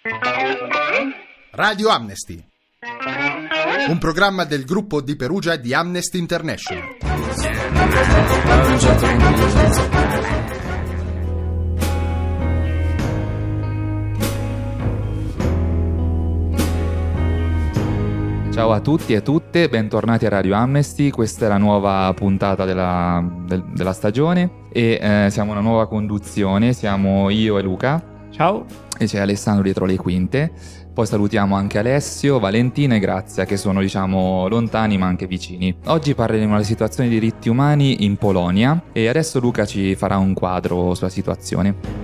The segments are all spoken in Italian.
Radio Amnesty, un programma del gruppo di Perugia di Amnesty International. Ciao a tutti e tutte, bentornati a Radio Amnesty. Questa è la nuova puntata della stagione e siamo una nuova conduzione, siamo io e Luca. Ciao. E c'è Alessandro dietro le quinte. Poi salutiamo anche Alessio, Valentina e Grazia, che sono lontani ma anche vicini. Oggi parleremo della situazione dei diritti umani in Polonia e adesso Luca ci farà un quadro sulla situazione.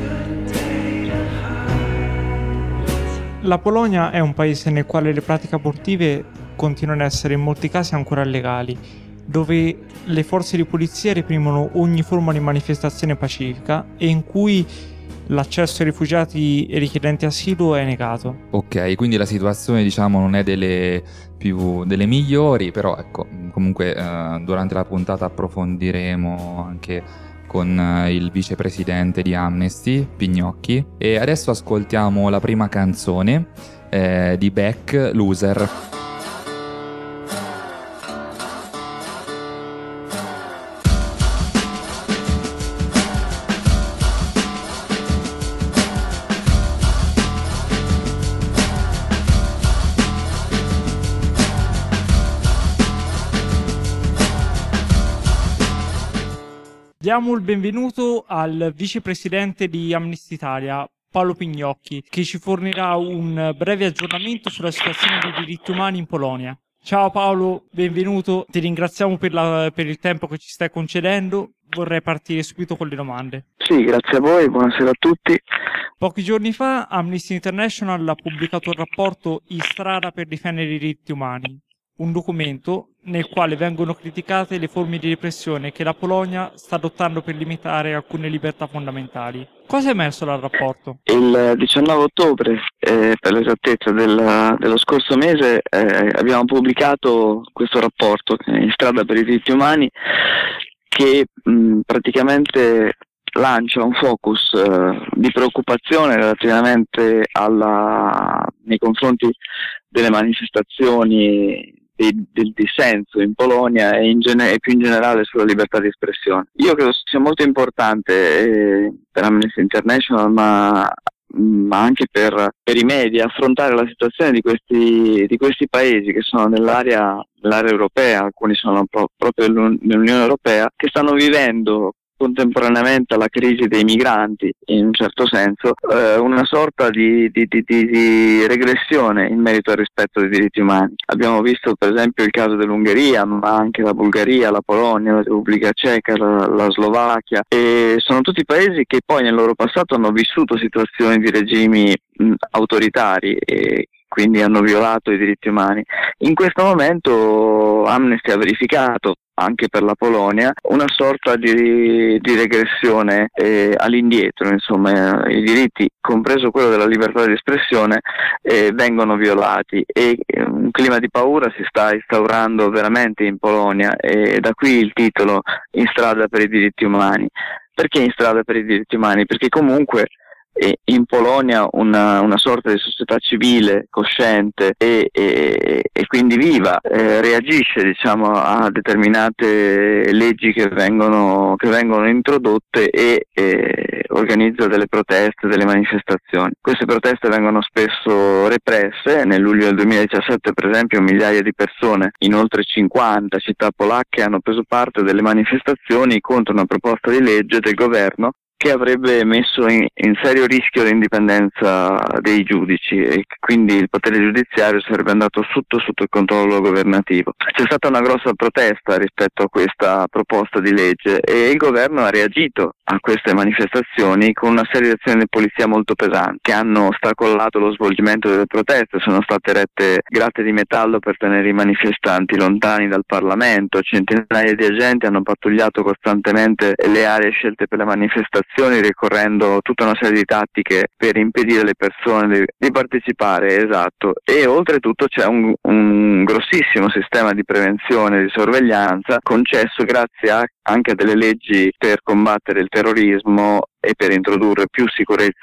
La Polonia è un paese nel quale le pratiche abortive continuano ad essere in molti casi ancora illegali, dove le forze di polizia reprimono ogni forma di manifestazione pacifica e in cui l'accesso ai rifugiati e richiedenti asilo è negato. Ok, quindi la situazione non è delle migliori, però ecco, comunque durante la puntata approfondiremo anche con il vicepresidente di Amnesty, Pignocchi, e adesso ascoltiamo la prima canzone di Beck, Loser. Diamo il benvenuto al vicepresidente di Amnesty Italia, Paolo Pignocchi, che ci fornirà un breve aggiornamento sulla situazione dei diritti umani in Polonia. Ciao Paolo, benvenuto, ti ringraziamo per il tempo che ci stai concedendo. Vorrei partire subito con le domande. Sì, grazie a voi, buonasera a tutti. Pochi giorni fa Amnesty International ha pubblicato il rapporto In strada per difendere i diritti umani, un documento nel quale vengono criticate le forme di repressione che la Polonia sta adottando per limitare alcune libertà fondamentali. Cosa è emerso dal rapporto? Il 19 ottobre, per l'esattezza dello scorso mese, abbiamo pubblicato questo rapporto In strada per i diritti umani che praticamente lancia un focus di preoccupazione relativamente nei confronti delle manifestazioni del dissenso in Polonia e più in generale sulla libertà di espressione. Io credo sia molto importante per Amnesty International ma anche per i media affrontare la situazione di questi paesi che sono nell'area europea, alcuni sono proprio nell'Unione Europea, che stanno vivendo contemporaneamente alla crisi dei migranti, in un certo senso, una sorta di regressione in merito al rispetto dei diritti umani. Abbiamo visto per esempio il caso dell'Ungheria, ma anche la Bulgaria, la Polonia, la Repubblica Ceca, la Slovacchia, e sono tutti paesi che poi nel loro passato hanno vissuto situazioni di regimi autoritari e quindi hanno violato i diritti umani. In questo momento Amnesty ha verificato anche per la Polonia una sorta di regressione all'indietro, insomma i diritti, compreso quello della libertà di espressione, vengono violati e un clima di paura si sta instaurando veramente in Polonia, e da qui il titolo In strada per i diritti umani. Perché in strada per i diritti umani? Perché comunque in Polonia una sorta di società civile cosciente e quindi viva reagisce a determinate leggi che vengono introdotte e organizza delle proteste, delle manifestazioni. Queste proteste vengono spesso represse. Nel luglio del 2017 per esempio migliaia di persone in oltre 50 città polacche hanno preso parte delle manifestazioni contro una proposta di legge del governo che avrebbe messo in serio rischio l'indipendenza dei giudici e quindi il potere giudiziario sarebbe andato sotto il controllo governativo. C'è stata una grossa protesta rispetto a questa proposta di legge e il governo ha reagito a queste manifestazioni con una serie di azioni di polizia molto pesanti che hanno ostacolato lo svolgimento delle proteste. Sono state erette grate di metallo per tenere i manifestanti lontani dal Parlamento, centinaia di agenti hanno pattugliato costantemente le aree scelte per le manifestazioni, ricorrendo tutta una serie di tattiche per impedire alle persone di partecipare, esatto. E oltretutto c'è un grossissimo sistema di prevenzione e di sorveglianza concesso grazie anche a delle leggi per combattere il terrorismo e per introdurre più sicurezza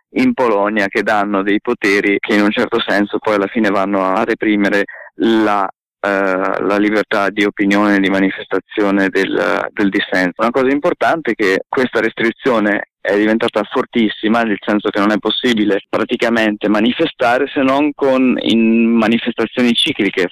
in Polonia, che danno dei poteri che in un certo senso poi alla fine vanno a reprimere la libertà di opinione e di manifestazione del dissenso. Una cosa importante è che questa restrizione è diventata fortissima, nel senso che non è possibile praticamente manifestare se non in manifestazioni cicliche.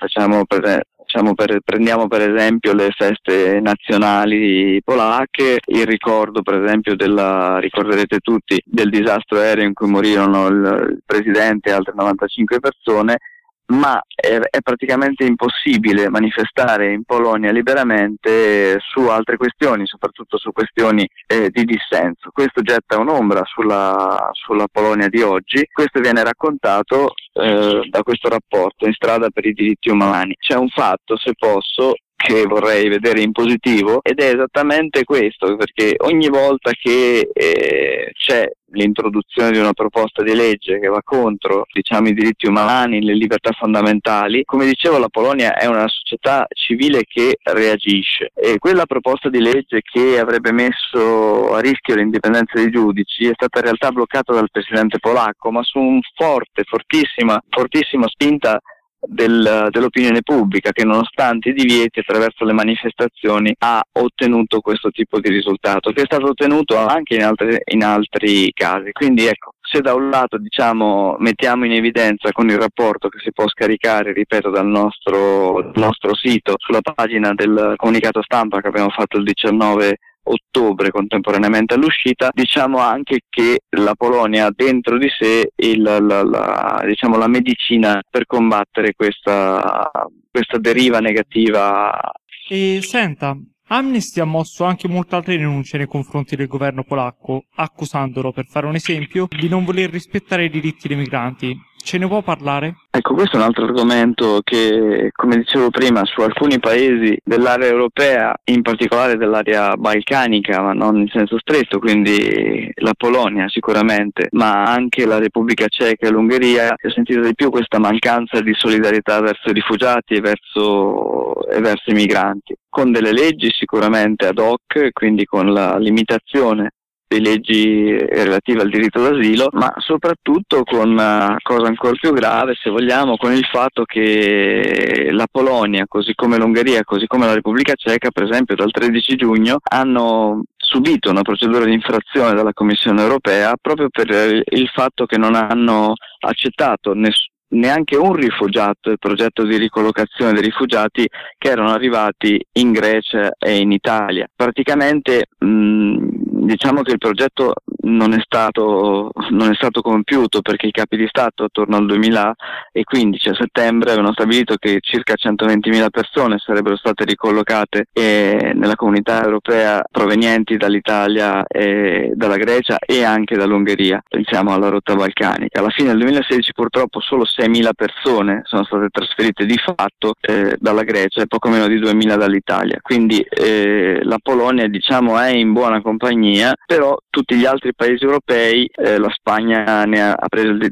Prendiamo per esempio le feste nazionali polacche, il ricordo per esempio ricorderete tutti del disastro aereo in cui morirono il presidente e altre 95 persone, ma è praticamente impossibile manifestare in Polonia liberamente su altre questioni, soprattutto su questioni di dissenso. Questo getta un'ombra sulla Polonia di oggi. Questo viene raccontato da questo rapporto In strada per i diritti umani. C'è un fatto, se posso, che vorrei vedere in positivo, ed è esattamente questo, perché ogni volta che c'è l'introduzione di una proposta di legge che va contro, i diritti umani, le libertà fondamentali, come dicevo, la Polonia è una società civile che reagisce, e quella proposta di legge che avrebbe messo a rischio l'indipendenza dei giudici è stata in realtà bloccata dal presidente polacco, ma su un fortissima spinta dell'opinione pubblica, che nonostante i divieti attraverso le manifestazioni ha ottenuto questo tipo di risultato, che è stato ottenuto anche in altri casi. Quindi ecco, se da un lato mettiamo in evidenza con il rapporto che si può scaricare, ripeto, dal nostro sito, sulla pagina del comunicato stampa che abbiamo fatto il 19 ottobre contemporaneamente all'uscita, diciamo anche che la Polonia ha dentro di sé la medicina per combattere questa deriva negativa. E senta, Amnesty ha mosso anche molte altre denunce nei confronti del governo polacco, accusandolo, per fare un esempio, di non voler rispettare i diritti dei migranti. Ce ne può parlare? Ecco, questo è un altro argomento che, come dicevo prima, su alcuni paesi dell'area europea, in particolare dell'area balcanica, ma non in senso stretto, quindi la Polonia sicuramente, ma anche la Repubblica Ceca e l'Ungheria, si è sentita di più questa mancanza di solidarietà verso i rifugiati e verso i migranti, con delle leggi sicuramente ad hoc, quindi con la limitazione di leggi relative al diritto d'asilo, ma soprattutto con cosa ancora più grave, se vogliamo, con il fatto che la Polonia, così come l'Ungheria, così come la Repubblica Ceca, per esempio dal 13 giugno, hanno subito una procedura di infrazione dalla Commissione europea proprio per il fatto che non hanno accettato neanche un rifugiato il progetto di ricollocazione dei rifugiati che erano arrivati in Grecia e in Italia. Praticamente diciamo che il progetto non è stato compiuto, perché i capi di Stato attorno al 2015 a settembre avevano stabilito che circa 120.000 persone sarebbero state ricollocate nella comunità europea provenienti dall'Italia, dalla Grecia e anche dall'Ungheria. Pensiamo alla rotta balcanica. Alla fine del 2016 purtroppo solo 6.000 persone sono state trasferite di fatto dalla Grecia e poco meno di 2.000 dall'Italia. Quindi la Polonia, diciamo, è in buona compagnia, però tutti gli altri paesi europei, la Spagna ne ha preso il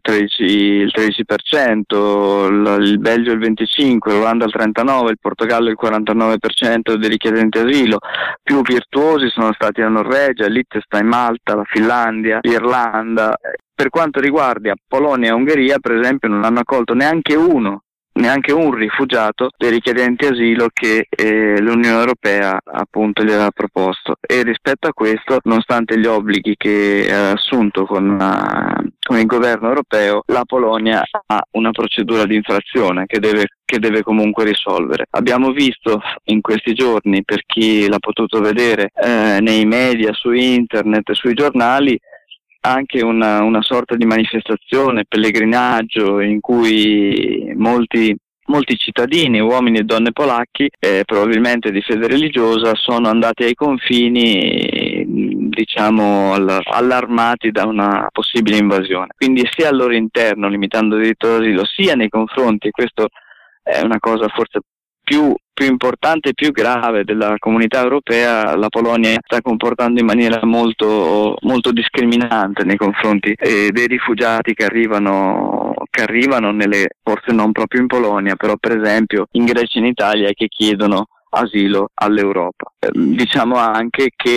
13%, il Belgio il 25%, l'Olanda il 39%, il Portogallo il 49% dei richiedenti asilo. Più virtuosi sono stati la Norvegia, il Liechtenstein, Malta, la Finlandia, l'Irlanda. Per quanto riguarda Polonia e Ungheria, per esempio, non hanno accolto neanche un rifugiato dei richiedenti asilo che l'Unione Europea appunto gli aveva proposto, e rispetto a questo, nonostante gli obblighi che ha assunto con il governo europeo, la Polonia ha una procedura di infrazione che deve comunque risolvere. Abbiamo visto in questi giorni, per chi l'ha potuto vedere nei media, su internet, sui giornali, anche una sorta di manifestazione, pellegrinaggio, in cui molti cittadini, uomini e donne polacchi, probabilmente di fede religiosa, sono andati ai confini, diciamo, allarmati da una possibile invasione. Quindi sia al loro interno, limitando il diritto d'asilo, sia nei confronti, e questo è una cosa forse più importante e più grave, della comunità europea, la Polonia sta comportando in maniera molto, molto discriminante nei confronti dei rifugiati che arrivano forse non proprio in Polonia, però per esempio in Grecia e in Italia, che chiedono asilo all'Europa. Diciamo anche che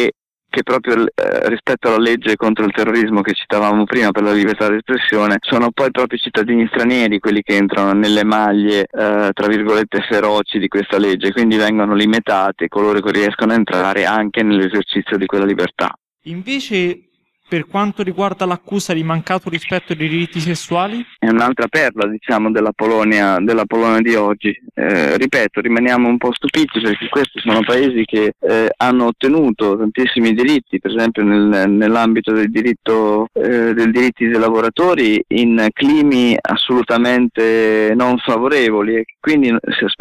che proprio rispetto alla legge contro il terrorismo che citavamo prima per la libertà di espressione, sono poi proprio i cittadini stranieri quelli che entrano nelle maglie tra virgolette feroci di questa legge, quindi vengono limitati coloro che riescono a entrare anche nell'esercizio di quella libertà. Invece, per quanto riguarda l'accusa di mancato rispetto dei diritti sessuali? È un'altra perla, diciamo, della Polonia di oggi. Ripeto, rimaniamo un po' stupiti perché questi sono paesi che hanno ottenuto tantissimi diritti, per esempio nell'ambito del diritti dei lavoratori, in climi assolutamente non favorevoli, e quindi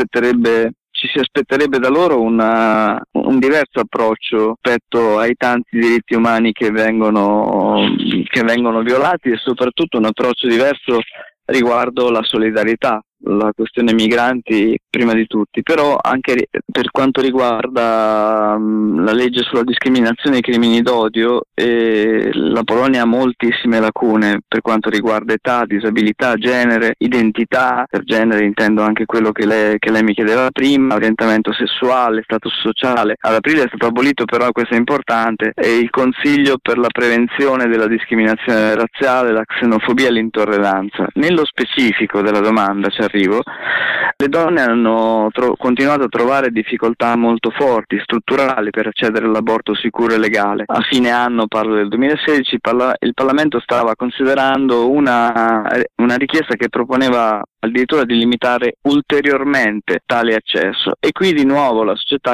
ci si aspetterebbe da loro un diverso approccio rispetto ai tanti diritti umani che vengono violati, e soprattutto un approccio diverso riguardo la solidarietà, la questione migranti prima di tutti. Però anche per quanto riguarda la legge sulla discriminazione e i crimini d'odio, la Polonia ha moltissime lacune per quanto riguarda età, disabilità, genere, identità. Per genere intendo anche quello che lei mi chiedeva prima, orientamento sessuale, status sociale. Ad aprile è stato abolito, però questo è importante, il Consiglio per la prevenzione della discriminazione razziale, la xenofobia e l'intolleranza. Nello specifico della domanda ci arrivo. Le donne hanno continuato a trovare difficoltà molto forti, strutturali, per accedere all'aborto sicuro e legale. A fine anno, parlo del 2016, il Parlamento stava considerando una richiesta che proponeva addirittura di limitare ulteriormente tale accesso, e qui di nuovo la società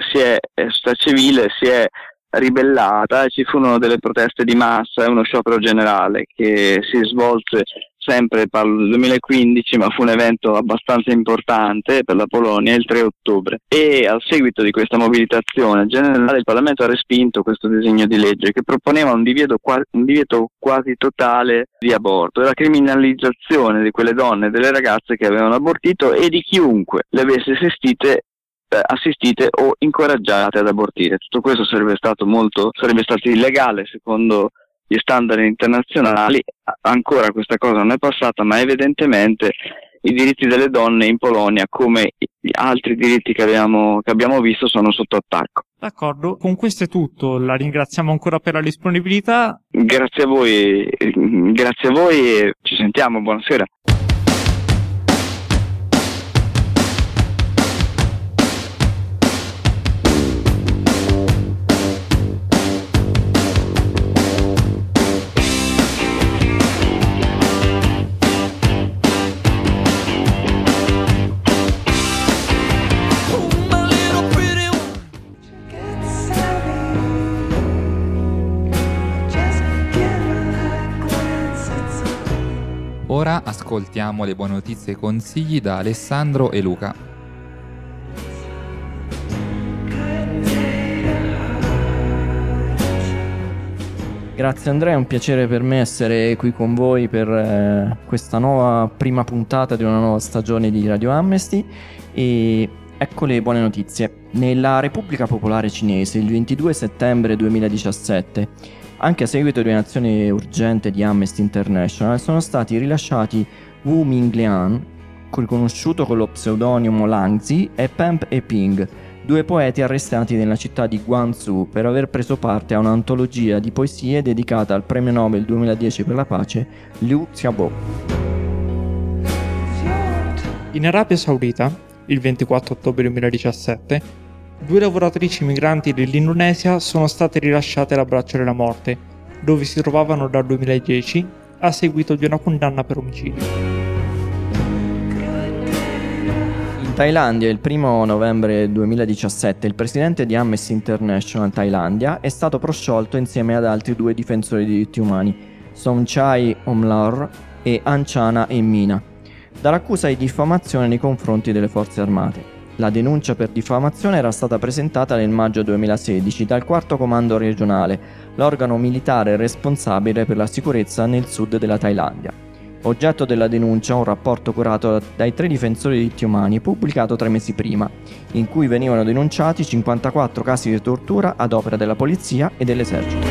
civile si è ribellata e ci furono delle proteste di massa e uno sciopero generale che si svolse sempre, parlo del 2015, ma fu un evento abbastanza importante per la Polonia, il 3 ottobre. E al seguito di questa mobilitazione generale il Parlamento ha respinto questo disegno di legge che proponeva un divieto quasi totale di aborto e la criminalizzazione di quelle donne e delle ragazze che avevano abortito e di chiunque le avesse assistite o incoraggiate ad abortire. Tutto questo sarebbe stato illegale secondo gli standard internazionali. Ancora questa cosa non è passata, ma evidentemente i diritti delle donne in Polonia, come gli altri diritti che abbiamo visto, sono sotto attacco. D'accordo, con questo è tutto, la ringraziamo ancora per la disponibilità. Grazie a voi e ci sentiamo, buonasera. Ora ascoltiamo le buone notizie e consigli da Alessandro e Luca. Grazie Andrea, è un piacere per me essere qui con voi per questa nuova prima puntata di una nuova stagione di Radio Amnesty. E ecco le buone notizie. Nella Repubblica Popolare Cinese il 22 settembre 2017, anche a seguito di un'azione urgente di Amnesty International, sono stati rilasciati Wu Minglian, riconosciuto con lo pseudonimo Langzi, e Peng Eping, due poeti arrestati nella città di Guangzhou per aver preso parte a un'antologia di poesie dedicata al premio Nobel 2010 per la pace Liu Xiaobo. In Arabia Saudita, il 24 ottobre 2017, 2 lavoratrici migranti dell'Indonesia sono state rilasciate alla braccia della morte, dove si trovavano dal 2010 a seguito di una condanna per omicidio. In Thailandia, il 1 novembre 2017, il presidente di Amnesty International Thailandia è stato prosciolto insieme ad altri 2 difensori dei diritti umani, Somchai Omlar e Anchana Emmina, dall'accusa di diffamazione nei confronti delle forze armate. La denuncia per diffamazione era stata presentata nel maggio 2016 dal 4º Comando Regionale, l'organo militare responsabile per la sicurezza nel sud della Thailandia. Oggetto della denuncia un rapporto curato dai 3 difensori dei diritti umani pubblicato 3 mesi prima, in cui venivano denunciati 54 casi di tortura ad opera della polizia e dell'esercito.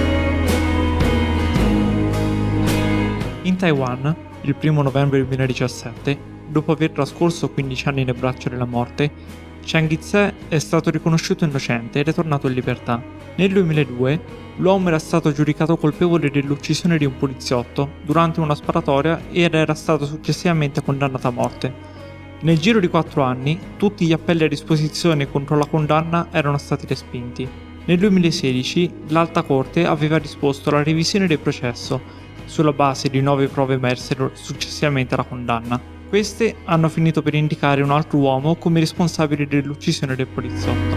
In Taiwan, il 1 novembre 2017, dopo aver trascorso 15 anni nel braccio della morte, Chiang Kai-shek è stato riconosciuto innocente ed è tornato in libertà. Nel 2002 l'uomo era stato giudicato colpevole dell'uccisione di un poliziotto durante una sparatoria ed era stato successivamente condannato a morte. Nel giro di 4 anni, tutti gli appelli a disposizione contro la condanna erano stati respinti. Nel 2016 l'Alta Corte aveva disposto la revisione del processo sulla base di nuove prove emerse successivamente alla condanna. Queste hanno finito per indicare un altro uomo come responsabile dell'uccisione del poliziotto.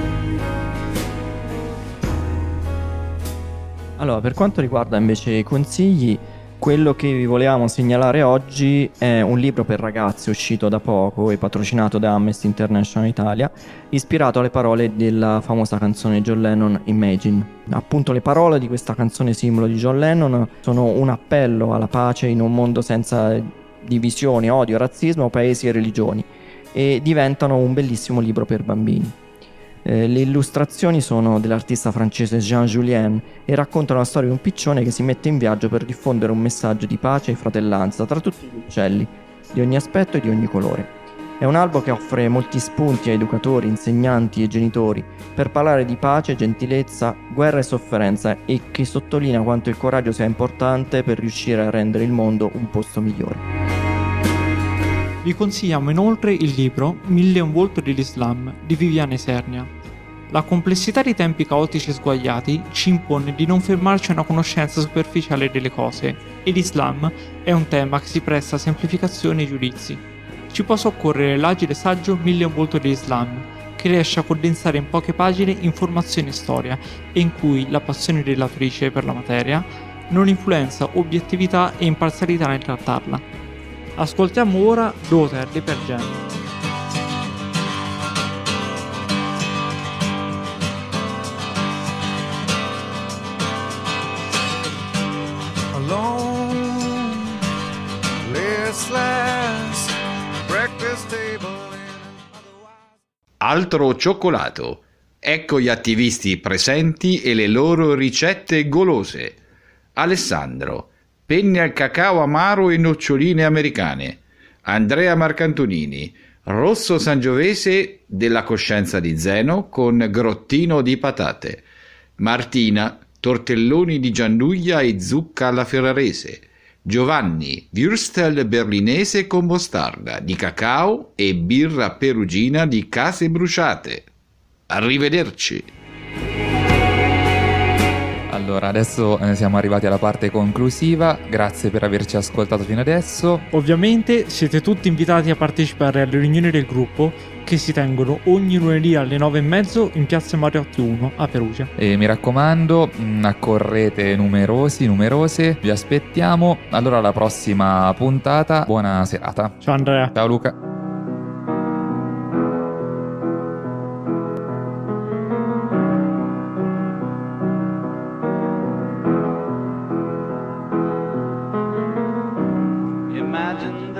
Allora, per quanto riguarda invece i consigli, quello che vi volevamo segnalare oggi è un libro per ragazzi uscito da poco e patrocinato da Amnesty International Italia, ispirato alle parole della famosa canzone John Lennon Imagine. Appunto, le parole di questa canzone simbolo di John Lennon sono un appello alla pace in un mondo senza divisioni, odio, razzismo, paesi e religioni, e diventano un bellissimo libro per bambini. Le illustrazioni sono dell'artista francese Jean Julien e raccontano la storia di un piccione che si mette in viaggio per diffondere un messaggio di pace e fratellanza tra tutti gli uccelli, di ogni aspetto e di ogni colore. È un albo che offre molti spunti a educatori, insegnanti e genitori per parlare di pace, gentilezza, guerra e sofferenza, e che sottolinea quanto il coraggio sia importante per riuscire a rendere il mondo un posto migliore. Vi consigliamo inoltre il libro 1000 e un volto dell'Islam di Viviane Sernia. La complessità dei tempi caotici e sguaiati ci impone di non fermarci a una conoscenza superficiale delle cose, e l'Islam è un tema che si presta a semplificazioni e giudizi. Ci può soccorrere l'agile saggio 1000 e un volto dell'Islam, che riesce a condensare in poche pagine informazione e storia, e in cui la passione dell'autrice per la materia non influenza obiettività e imparzialità nel trattarla. Ascoltiamo ora Daughter di Pearl Jam. Alone, listless, breakfast table Altro cioccolato. Ecco gli attivisti presenti e le loro ricette golose. Alessandro: penne al cacao amaro e noccioline americane. Andrea Marcantonini: rosso sangiovese della coscienza di Zeno con grottino di patate. Martina: tortelloni di giannuglia e zucca alla ferrarese. Giovanni: würstel berlinese con mostarda di cacao e birra perugina di case bruciate. Arrivederci. Allora, adesso siamo arrivati alla parte conclusiva. Grazie per averci ascoltato fino adesso. Ovviamente siete tutti invitati a partecipare alle riunioni del gruppo che si tengono ogni lunedì alle 9:30 in piazza Mariotti 1 a Perugia. E mi raccomando, accorrete numerose, vi aspettiamo. Allora, alla prossima puntata, buona serata. Ciao Andrea. Ciao Luca. imagine